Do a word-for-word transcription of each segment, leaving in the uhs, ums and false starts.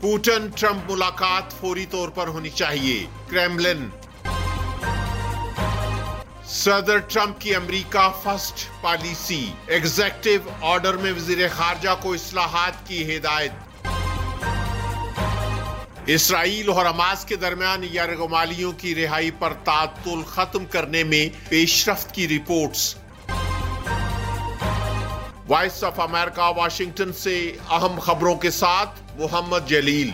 Putin Trump मुलाकात फौरी तौर पर होनी चाहिए। क्रेमलिन। सदर ट्रंप की America first policy. Executive order में वजीर खारजा को इस्लाहात की हिदायत। इसराइल और हमास के दरमियान यरगमालियों की रिहाई पर तातुल खत्म करने में पेशरफ्त की reports. Voice of America Washington से अहम खबरों के साथ मोहम्मद जलील।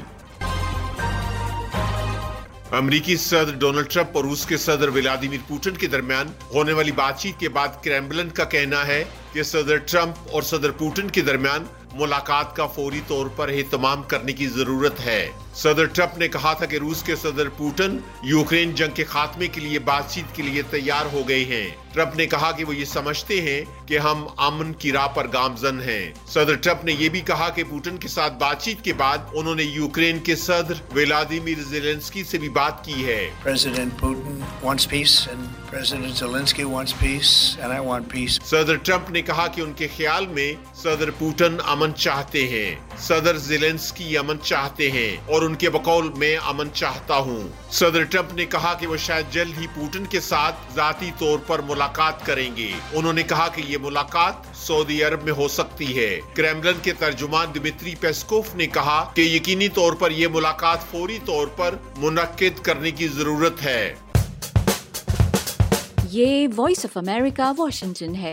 अमेरिकी सदर डोनाल्ड ट्रंप और रूस के सदर व्लादिमीर पुतिन के दरमियान होने वाली बातचीत के बाद क्रेमलिन का कहना है कि सदर ट्रंप और सदर पुतिन के दरमियान मुलाकात का फौरी तौर पर एहतमाम करने की जरूरत है। सदर ट्रंप ने कहा था कि रूस के सदर पुतिन यूक्रेन जंग के खात्मे के लिए बातचीत के लिए तैयार हो गए हैं। ट्रंप ने कहा कि वो ये समझते हैं कि हम अमन की राह पर गामजन हैं। सदर ट्रंप ने यह भी कहा कि पुतिन के साथ बातचीत के बाद उन्होंने यूक्रेन के सदर व्लादिमीर ज़ेलेंस्की से भी बात की है। President Putin wants peace and President Zelensky wants peace and I want peace. सदर ट्रंप ने कहा कि उनके ख्याल में सदर पुतिन अमन चाहते हैं, सदर ज़ेलेंस्की अमन चाहते हैं और उनके बकौल मैं अमन चाहता हूं। सदर ट्रंप ने कहा कि वो शायद जल्द ही पुतिन के साथ जाती तौर पर मुलाकात करेंगे। उन्होंने कहा कि ये मुलाकात सऊदी अरब में हो सकती है। क्रेमलिन के तर्जुमान दिमित्री पेस्कोव ने कहा कि यकीनी तौर पर यह मुलाकात फौरी तौर पर मुनक्किद करने की जरूरत है। ये वॉइस ऑफ अमेरिका वाशिंगटन है।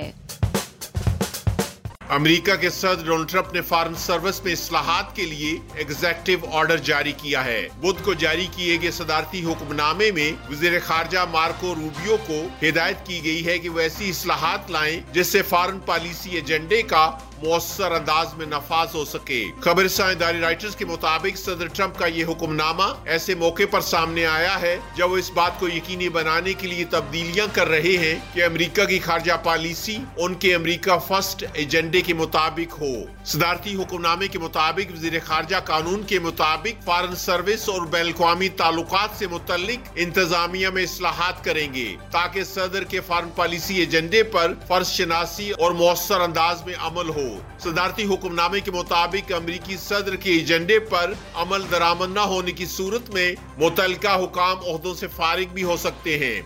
अमेरिका के सदर डोनाल्ड ट्रंप ने फॉरेन सर्विस में इस्लाहात के लिए एग्जीक्यूटिव ऑर्डर जारी किया है। बुध को जारी किए गए सदारती हुक्मनामे में वजीर खारजा मार्को रूबियो को हिदायत की गई है कि वो ऐसी इस्लाहात लाएं जिससे फॉरेन पॉलिसी एजेंडे का मौसर अंदाज में नफाज हो सके। खबरसां इदारे राइटर्स के मुताबिक सदर ट्रंप का ये हुक्मनामा ऐसे मौके पर सामने आया है जब वो इस बात को यकीनी बनाने के लिए तब्दीलियां कर रहे हैं कि अमेरिका की खारजा पॉलिसी उनके अमेरिका फर्स्ट एजेंडे के मुताबिक हो। सदारती हुक्मनामे के मुताबिक वजीर खारजा कानून के मुताबिक फॉरेन सर्विस और बैन-अल-अक़वामी ताल्लुकात से मुतल्लिक इंतजामिया में इस्लाहात करेंगे ताकि सदर के फॉरेन पॉलिसी एजेंडे पर फर्ज शनासी और मौसर अंदाज में अमल हो। सदारती हुक्मनामे के मुताबिक अमेरिकी सदर के एजेंडे पर अमल दरामद न होने की सूरत में मुतल्लिका हुकाम ओहदों से फारिग भी हो सकते हैं।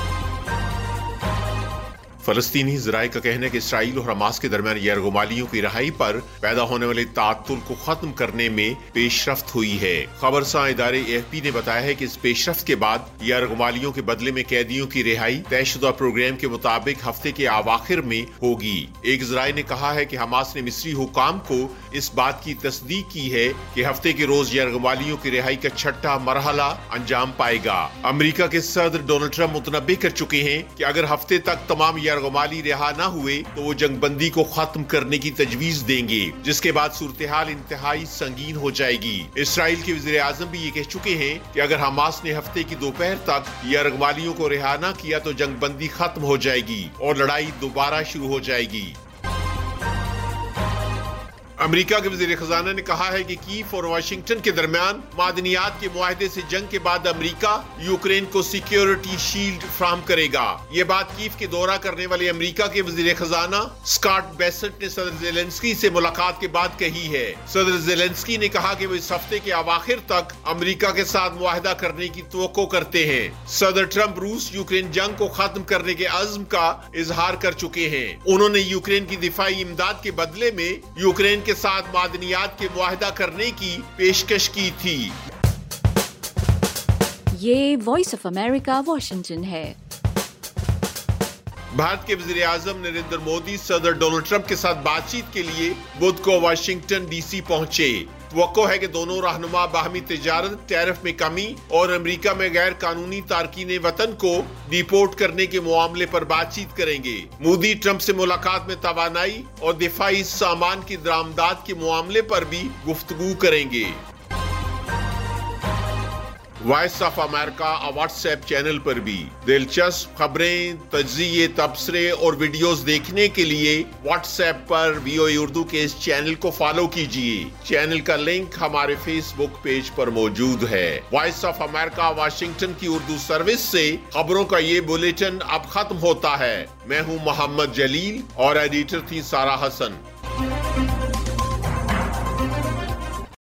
फलस्तीनी ज़राए का कहना है कि इसराइल और हमास के दरमियान यरगमालियों की रिहाई पर पैदा होने वाले तातुल को खत्म करने में पेशरफ्त हुई है। खबरसां इदारे ए एफ पी ने बताया है कि इस पेशरफ्त के बाद यरगमालियों के बदले में कैदियों की रिहाई तयशुदा प्रोग्राम के मुताबिक हफ्ते के अवाखिर में होगी। एक ज़राए ने कहा है कि हमास ने मिस्री हुकाम को इस बात की तस्दीक की है कि हफ्ते के रोज यरगमालियों की रिहाई का छठा मरहला अंजाम पाएगा। अमेरिका के सदर डोनाल्ड ट्रंप मुतनब्बे कर चुके हैं कि अगर हफ्ते तक तमाम यरगमाली रिहा न हुए तो वो जंगबंदी को खत्म करने की तजवीज देंगे, जिसके बाद सूरत-ए-हाल इंतहाई संगीन हो जाएगी। इसराइल के वज़ीर आज़म भी ये कह चुके हैं कि अगर हमास ने हफ्ते की दोपहर तक यरगमालियों को रिहा न किया तो जंगबंदी खत्म हो जाएगी और लड़ाई दोबारा शुरू हो जाएगी। अमेरिका के वज़ीर खजाना ने कहा है कि कीव और वाशिंगटन के दरमियान मादनियात के मुआहदे से जंग के बाद अमेरिका यूक्रेन को सिक्योरिटी शील्ड फराहम करेगा। ये बात कीव के दौरा करने वाले अमेरिका के वज़ीर खजाना स्कॉट बेसेंट ने सदर ज़ेलेंस्की से मुलाकात के बाद कही है। सदर ज़ेलेंस्की ने कहा कि वो इस हफ्ते के अवाखिर तक अमेरिका के साथ मुआहदा करने की तवक्को करते हैं। सदर ट्रंप रूस यूक्रेन जंग को खत्म करने के अज़्म का इजहार कर चुके हैं। उन्होंने यूक्रेन की दिफाई इमदाद के बदले में यूक्रेन के साथ मादनियात के मुआहदा करने की पेशकश की थी। ये वॉइस ऑफ अमेरिका वाशिंगटन है। भारत के वज़ीर आज़म नरेंद्र मोदी सदर डोनाल्ड ट्रंप के साथ बातचीत के लिए बुध को वाशिंगटन डीसी पहुंचे। तवक्को है कि दोनों रहनुमा बाहमी तिजारत, टैरिफ में कमी और अमेरिका में गैर कानूनी तारकीन वतन को डिपोर्ट करने के मामले पर बातचीत करेंगे। मोदी ट्रंप से मुलाकात में तवानाई और दिफाई सामान की दरामदात के मामले पर भी गुफ्तगू करेंगे। Voice of America WhatsApp channel पर भी दिलचस्प खबरें, तज्ज़िये, तबसरे और वीडियोस देखने के लिए व्हाट्सएप पर वीओए उर्दू के इस चैनल को फॉलो कीजिए। चैनल का लिंक हमारे फेसबुक पेज पर मौजूद है। वॉइस ऑफ अमेरिका वाशिंगटन की उर्दू सर्विस से खबरों का ये बुलेटिन अब खत्म होता है। मैं हूँ मोहम्मद जलील और एडिटर थी सारा हसन।